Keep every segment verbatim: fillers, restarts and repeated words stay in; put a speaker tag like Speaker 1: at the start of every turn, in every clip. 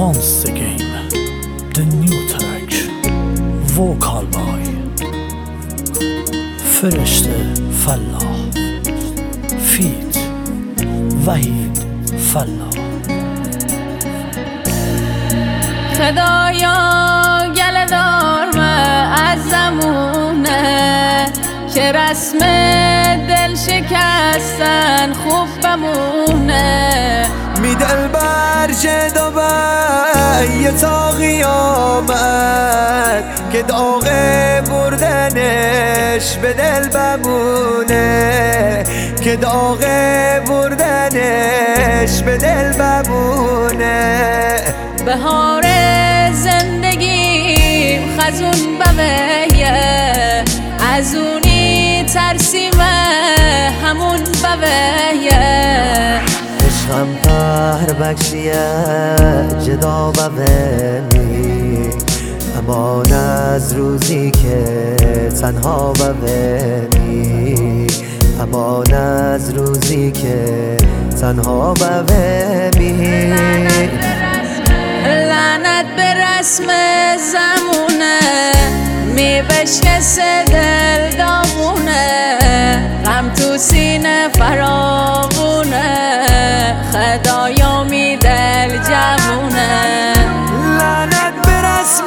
Speaker 1: Once Again, the new track, vocal by فرشته فلاح فیت وحید فلاح.
Speaker 2: خدایا گله دارمه از زمونه که رسم دل شکستن خوب بمونه.
Speaker 3: می دل بر جدا یه تا قیامت که داغ بردنش به دل بمونه، که داغ بردنش به دل بمونه.
Speaker 2: بهار زندگیم خزون بویه، از اونی ترسیمه همون بویه.
Speaker 3: عشقم قهر بخشیه جدا بویمی، امان از روزی که تنها بویمی، امان از روزی که تنها بویمی.
Speaker 2: لعنت به رسم زمونه می بشکسه دل داغونه، غم تو سینه فراوونه، خدایا می دل جوونه.
Speaker 3: لعنت به رسم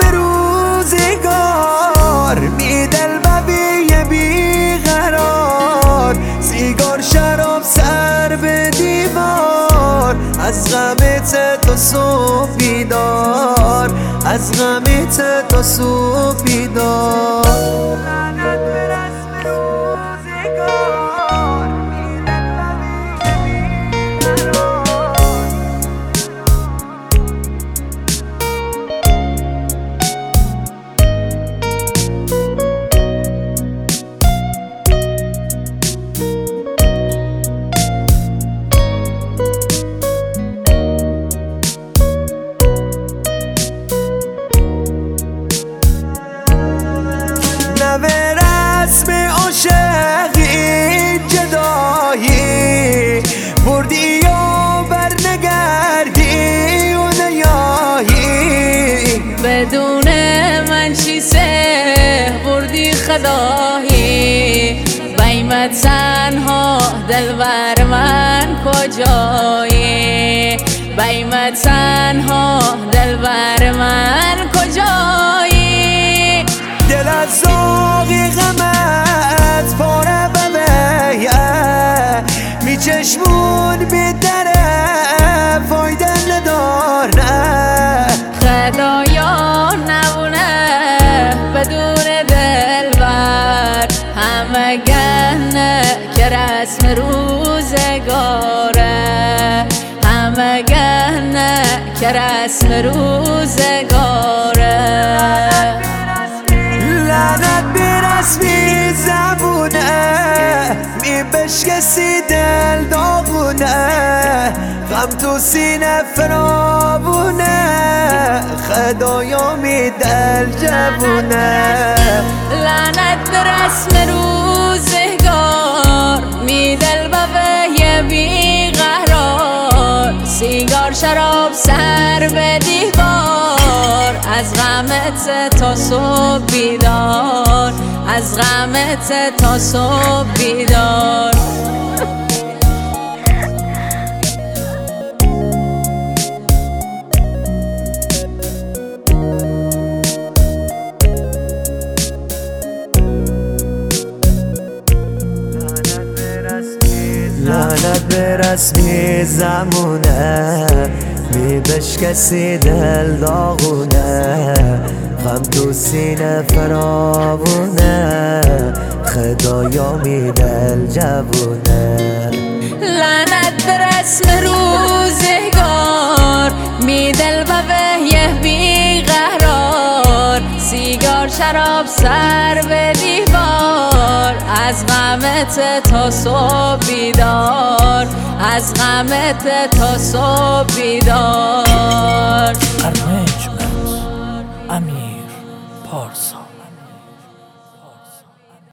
Speaker 3: روزگار می دل ببیه بیقرار، سیگار شراب سر به دیوار، از غمت تا صبح بیدار، از غمت تا صبح بیدار. لعنت به رسم روزگار می دل ببیه بیقرار. به رسم عاشقی جدایی بردی و برنگردی و نیایی،
Speaker 2: بدون من چی سه بردی خدایی، بیمت تنها دلبر من کجایی، بیمت تنها دلبر من کجایی.
Speaker 3: دل از زاغی غمت پاره ببیه، می چشمون بی دره فایده ندار نه،
Speaker 2: خدایا نبونه بدون دلبر، همه گنه که رسم روزگاره، همه گنه که رسم روزگاره.
Speaker 3: لعنت به رسمی زبونه می بشکسی دل داغونه، غم تو سینه فراوونه، خدایا می دل جوونه.
Speaker 2: لعنت به رسم روزگار می دل بویه بیقرار، سیگار شراب سر به دیوار، از غمت تا صبح بیدار، از غمت تا صبح بیدار.
Speaker 3: لعنت به رسمی زمونه می بشکسی دل داغونه، غم تو سینه فراوونه، خدایا می دل جوونه.
Speaker 2: لعنت به رسم روزگار می دل بویه بیقرار، سیگار شراب سر به دیوار، از غمت تا صبح بیدار، از غمت تا صبح بیدار.